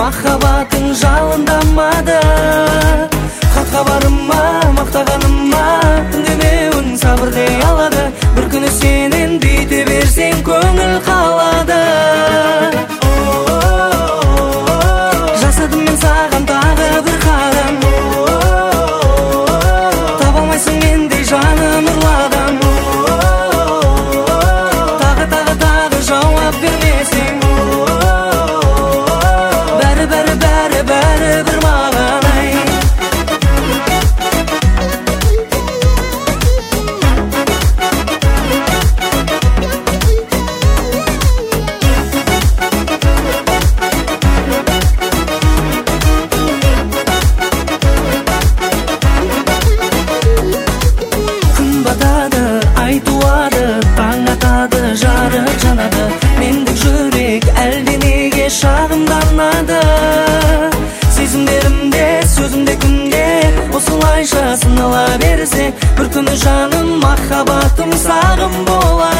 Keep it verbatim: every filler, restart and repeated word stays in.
махаббатың жалындамады. Хатқа барыма, мақтағаныма үндемеуін сабырдей алады. Бір күні сенен бүйте берсең көңіл қалады. Жасадым мен саған тағы бір қадам, таба алмайсың мендей жаным нұрлы адам. Тағы тағы тағы жауап бермесең, бәрі бәрі бәрі бәрі бір маған ай. Күн батады, ай туады, таң атады, жарық жанады. Мендік жүрек әлде неге шағымданады. Сезімдерімде, сөзімде күнде осылайша сынала берсе, бір күні жаным махаббатым сағым болар.